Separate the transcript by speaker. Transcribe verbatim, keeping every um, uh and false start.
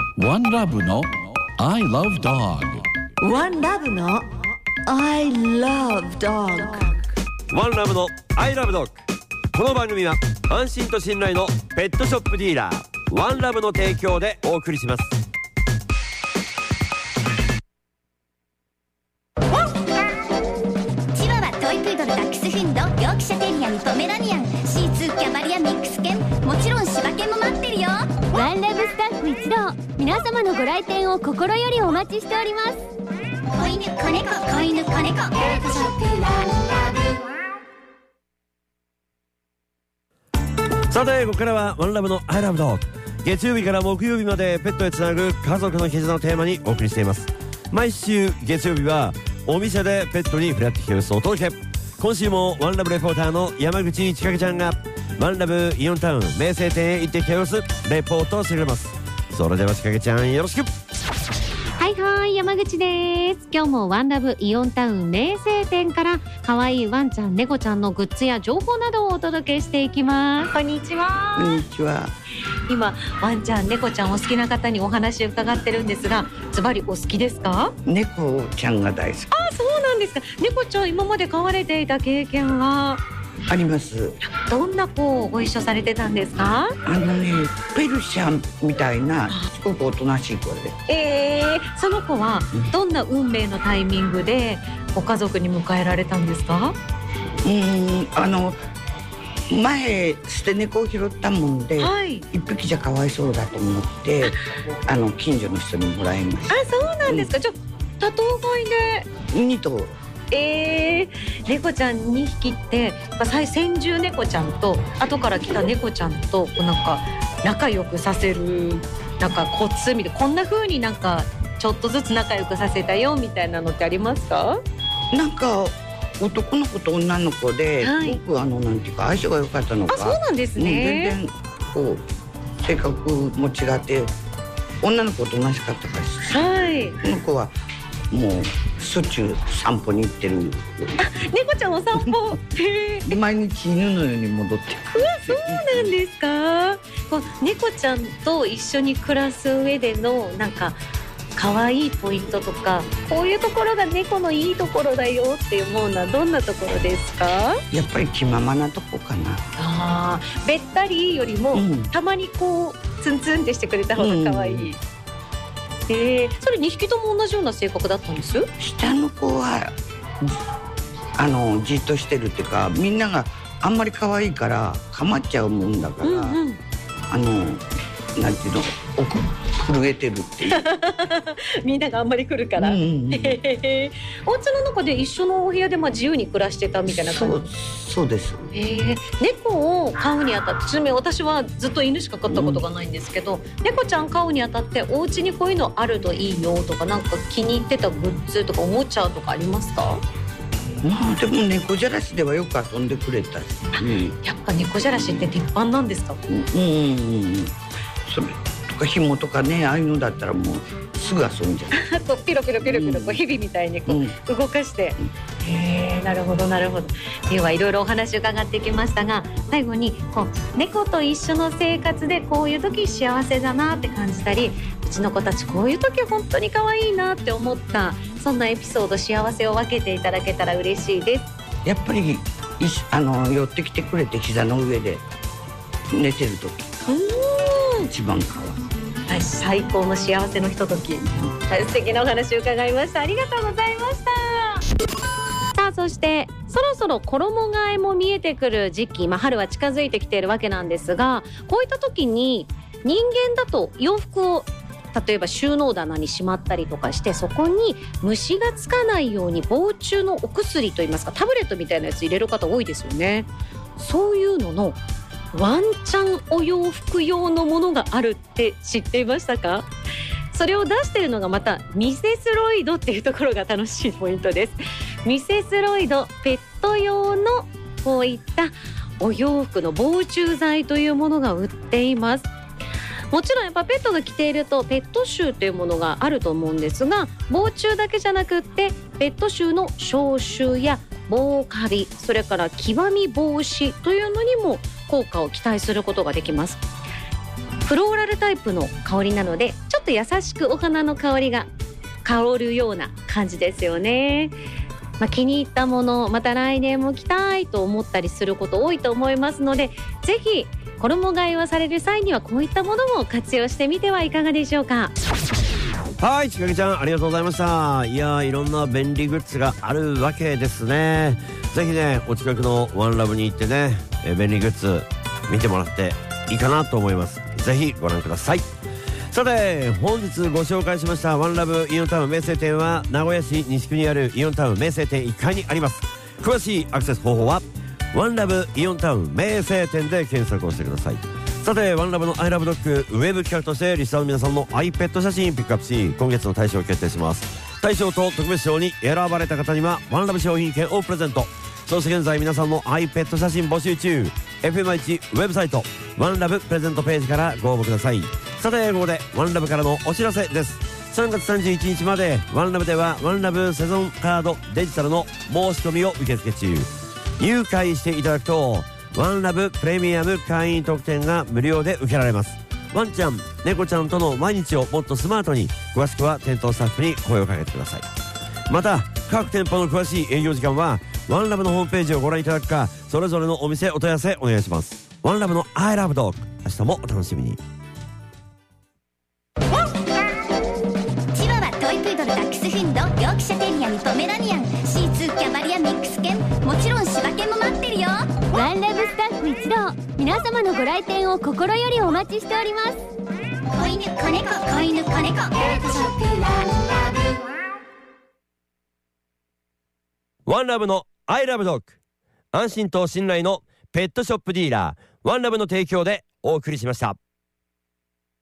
Speaker 1: ワンラブの I love dog。
Speaker 2: ワンラブの I love dog。
Speaker 3: ワンラブの I love dog。 この番組は安心と信頼のペットショップディーラーワンラブの提供でお送りします。
Speaker 4: チワワ、トイプードル、ダックスフンド、ヨークシャテリアにポメラニアン、シーツー、キャバリア、ミックス犬、もちろん柴犬も待ってるよ。
Speaker 5: ワンラブスタッフ一同、皆様のご来店を心よりお待ちしております。
Speaker 4: 子犬、子猫、子犬、子猫、ペットショップワンラブ。
Speaker 3: さてここからはワンラブの I love dog。 月曜日から木曜日までペットへつなぐ家族の絆をテーマにお送りしています。毎週月曜日はお店でペットに触れ合ってきているお届け。今週もワンラブレポーターの山口千景ちゃんがワンラブイオンタウン名声店へ行ってきた様子レポートしてくれます。それでは千景ちゃんよろしく。
Speaker 5: はいはい、山口です。今日もワンラブイオンタウン名声店から可愛いワンちゃん猫ちゃんのグッズや情報などをお届けしていきます。こんにちは。
Speaker 2: こんにちは。
Speaker 5: 今ワンちゃん猫ちゃんお好きな方にお話を伺ってるんですが、ズバリお好きですか？
Speaker 2: 猫ちゃんが大好き。
Speaker 5: あ、そうなんですか。猫ちゃん今まで飼われていた経験は
Speaker 2: あります。
Speaker 5: どんな子をご一緒されてたんですか？
Speaker 2: あのね、ペルシャンみたいなすごくおとなしい子で、
Speaker 5: えー、その子はどんな運命のタイミングでご家族に迎えられたんですか？
Speaker 2: うーん、あの前捨て猫を拾ったもんで、はい、一匹じゃかわいそうだと思ってあの近所の人にもらいました。
Speaker 5: あ、そうなんですか。うん、じゃあ多頭飼いで
Speaker 2: に頭。
Speaker 5: えー、猫ちゃんにひきって先住猫ちゃんと後から来た猫ちゃんとこうなんか仲良くさせるなんかコツみたいな、こんな風になんかちょっとずつ仲良くさせたよみたいなのってありますか？
Speaker 2: なんか男の子と女の子で、はい、僕あのなんていうか相性が良かったのか。
Speaker 5: あ、そうなんですね。
Speaker 2: 全然こう性格も違って女の子と同じかったから、はい、この子はもうしょっちゅう散歩に行ってる。
Speaker 5: あ、猫ちゃんお散歩
Speaker 2: 毎日犬のように戻ってくる。
Speaker 5: うわ、そうなんですか。こう猫ちゃんと一緒に暮らす上でのなんか可愛いポイントとか、こういうところが猫のいいところだよって思うのはどんなところですか？
Speaker 2: やっぱり気ままなとこかな。
Speaker 5: あ、べったりよりも、うん、たまにこうツンツンってしてくれた方が可愛い。うん、えー、それにひきとも同じような性格だったんです？
Speaker 2: 下の子はあのじっとしてるっていうか、みんながあんまり可愛いから構っちゃうもんだから、うんうん、あのなんていうの、奥震えてるっていう
Speaker 5: みんながあんまり来るから、うんうんうん、お家の中で一緒のお部屋でまあ自由に暮らしてたみたいな感じ。
Speaker 2: そう、そうです。
Speaker 5: えー、猫を飼うにあたって、ちなみに私はずっと犬しか飼ったことがないんですけど、うん、猫ちゃん飼うにあたってお家にこういうのあるといいよとか、なんか気に入ってたグッズとかおもちゃとかありますか？
Speaker 2: まあでも猫じゃらしではよく遊んでくれたし、うん、
Speaker 5: やっぱ猫じゃらしって鉄板なんですか？
Speaker 2: うんうんうん、それとか紐とかね、ああいうのだったらもうすぐ遊んじゃう。
Speaker 5: こうピロピロピロピロこう日々みたいにこう、うん、動かして、うん、へー、なるほどなるほど。ではいろいろお話伺ってきましたが、最後にこう猫と一緒の生活でこういう時幸せだなって感じたり、うちの子たちこういう時本当に可愛いなって思った、そんなエピソード、幸せを分けていただけたら嬉しいです。
Speaker 2: やっぱりあの寄ってきてくれて膝の上で寝てる時が一番可愛い。
Speaker 5: 最高の幸せのひととき。素敵なお話を伺いました。ありがとうございました。さあ、そしてそろそろ衣替えも見えてくる時期、まあ、春は近づいてきているわけなんですが、こういった時に人間だと洋服を例えば収納棚にしまったりとかして、そこに虫がつかないように防虫のお薬といいますかタブレットみたいなやつ入れる方多いですよね。そういうののワンちゃんお洋服用のものがあるって知っていましたか？それを出しているのがまたミセスロイドっていうところが楽しいポイントです。ミセスロイドペット用のこういったお洋服の防虫剤というものが売っています。もちろんやっぱペットが着ているとペット臭というものがあると思うんですが、防虫だけじゃなくってペット臭の消臭や防カビ、それから黄ばみ防止というのにも効果を期待することができます。フローラルタイプの香りなのでちょっとと優しくお花の香りが香るような感じですよね。まあ、気に入ったものまた来年も着たいと思ったりすること多いと思いますので、ぜひ衣替えをされる際にはこういったものも活用してみてはいかがでしょうか。
Speaker 3: はい、ちかげちゃんありがとうございました。いやー、いろんな便利グッズがあるわけですね。ぜひね、お近くのワンラブに行ってね、え便利グッズ見てもらっていいかなと思います。ぜひご覧ください。さて、本日ご紹介しましたワンラブイオンタウン名声店は名古屋市西区にあるイオンタウン名声店いっかいにあります。詳しいアクセス方法はワンラブイオンタウン名声店で検索をしてください。さて、ワンラブのアイラブドッグウェブ企画としてリスナーの皆さんの iPad 写真ピックアップし、今月の大賞を決定します。大賞と特別賞に選ばれた方にはワンラブ商品券をプレゼント。そして現在皆さんの iPad 写真募集中。 エフエムワン ウェブサイトワンラブプレゼントページからご応募ください。さて、ここでワンラブからのお知らせです。さんがつさんじゅういちにちまでワンラブではワンラブセゾンカードデジタルの申し込みを受付中。入会していただくとワンラブプレミアム会員特典が無料で受けられます。ワンちゃん、猫ちゃんとの毎日をもっとスマートに。詳しくは店頭スタッフに声をかけてください。また、各店舗の詳しい営業時間はワンラブのホームページをご覧いただくか、それぞれのお店お問い合わせお願いします。ワンラブの I love dog、 明日もお楽しみに。
Speaker 4: チワワ、トイプードル、ダックスフンド、ヨークシャテリアにポメラニアン、シーツー、キャバリア、ミックス犬、もちろん柴犬も待ってるよ。
Speaker 6: ワンラブスタッフ一同、皆様のご来店を心よりお待ちしております。
Speaker 4: 子犬、子猫、子犬、子猫、ペットショップワンラブ。
Speaker 3: ワンラブの I love dog、 安心と信頼のペットショップディーラーワンラブの提供でお送りしました。